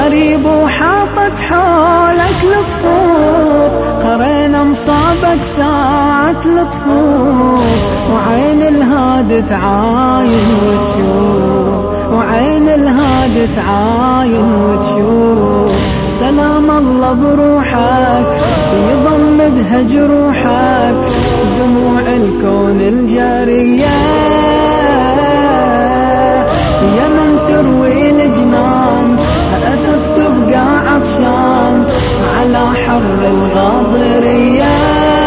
غريب وحاطت حولك الصفوف، قرينا مصابك ساعة الطفوف، وعين الهادي تعاين وتشوف، وعين الهادي تعاين وتشوف. سلام الله بروحك يضمدها جروحك، دموع الكون الجارية يا من تروي الجنان، أسف تبقى عطشان على حر الغاضرية.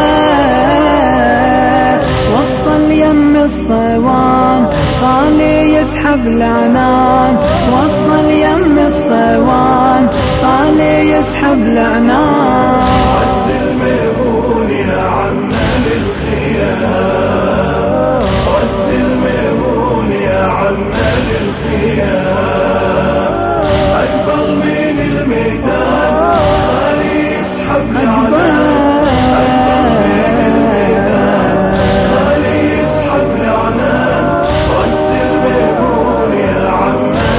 وصل يم الصيوان خالي يسحب العنان، وصل يم الصيوان خالي يسحب العنان. عد الميمون يا عمنا للخيام، عد الميمون يا عمنا للخيام، أقبل من الميدان خالي يسحب العنان، أقبل من الميدان خالي يسحب العنان. عد الميمون يا عمنا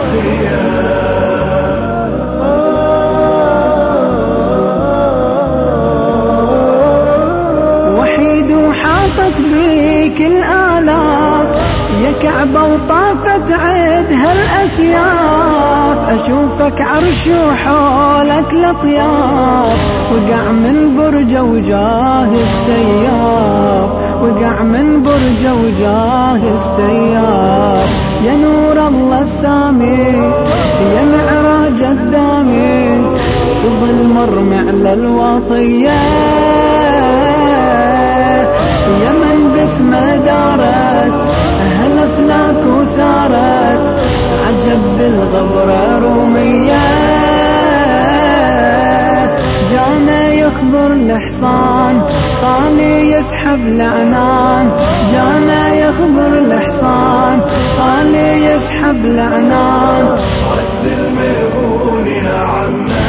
للخيام. وحيد وحاطت بيك الآلاف يا كعبة وطافت عيدها الأسياف، أشوفك عرش وحولك الأطياف، وقع من برجة وجاه السياف، وقع من برجة وجاه السياف. يا نور الله السامي يا معراج الدامي، تظل مرمع للواطية يا من باسمه دارت أهل أفلاك وسارت، عجب بالغبرة رومية. جانا يخبر الحصان خالي يسحب العنان، جانا يخبر الحصان خالي يسحب العنان. عد الميمون يا عمنا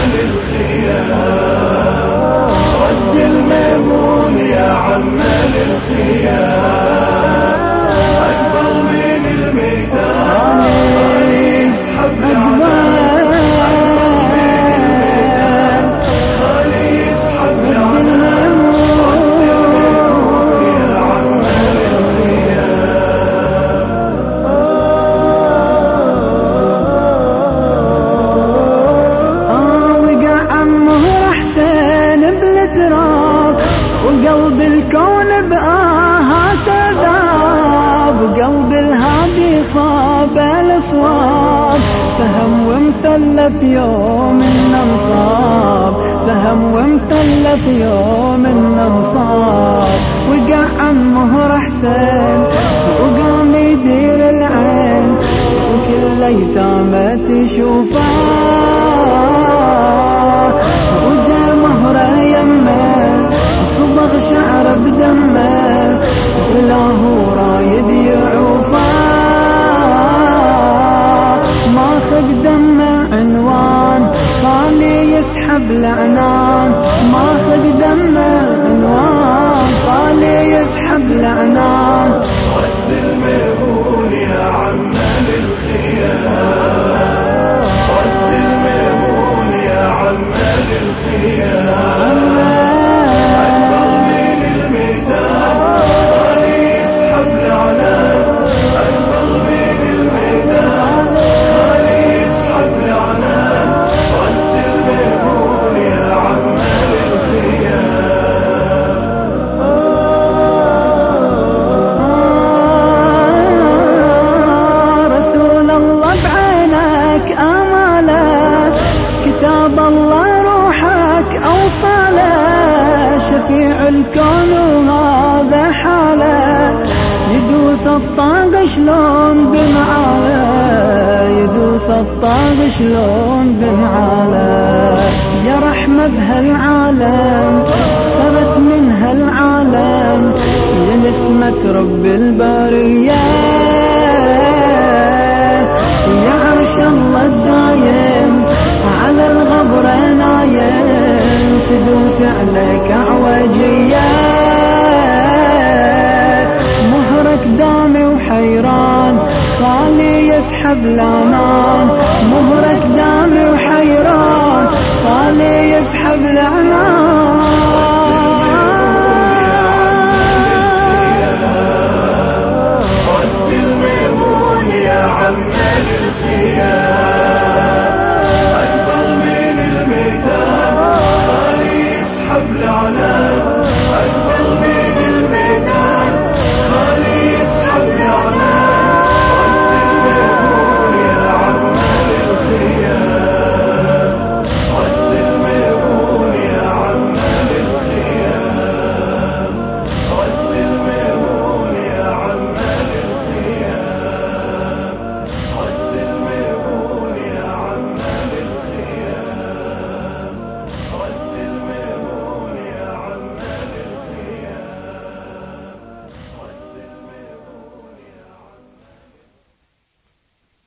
للخيام، عد الميمون يا عمنا للخيام، أقبل من الميدان خالي يسحب العنان، أقبل من الميدان خالي يسحب العنان. عد الميمون يا عمنا للخيام. وقع عمه حسين بالتراب، وقلب الكون بآهات ذاب، وقلب الهادي صاب الأصواب، سهم ومثلث يوم النصاب، سهم ومثلث يوم النصاب. وقع عمه حسين وقام يدير العين، وكل يتامى تشوفه، وجا مهره يمه صبغ شعر بدمه، ولا هو رايد يعوفه، ماخذ دمه عنوان خالي يسحب العنان، ماخذ دمه عنوان خالي يسحب العنان. عد الميمون يا عمنا للخيام، عد الميمون يا عمنا للخيام، أقبل من الميدان خالي يسحب العنان، أقبل من الميدان خالي يسحب العنان. عد الميمون يا عمنا للخيام. رسول الله بعينك آماله، كتاب الله روحك أوصاله، شفيع الكون وهذا حاله، يدوس الطاق شلون بمعاله، يدوس الطاق شلون بمعاله. يا رحمة بهالعالم سرت من هالعالم، يا نسمة رب البرية، يا عرش الله الدايم على الغبرة نايم، تدوس عليك أعوجية. مهرك دامي وحيران خالي يسحب الأمان، مهرك دامي وحيران علي يسحب الأعمال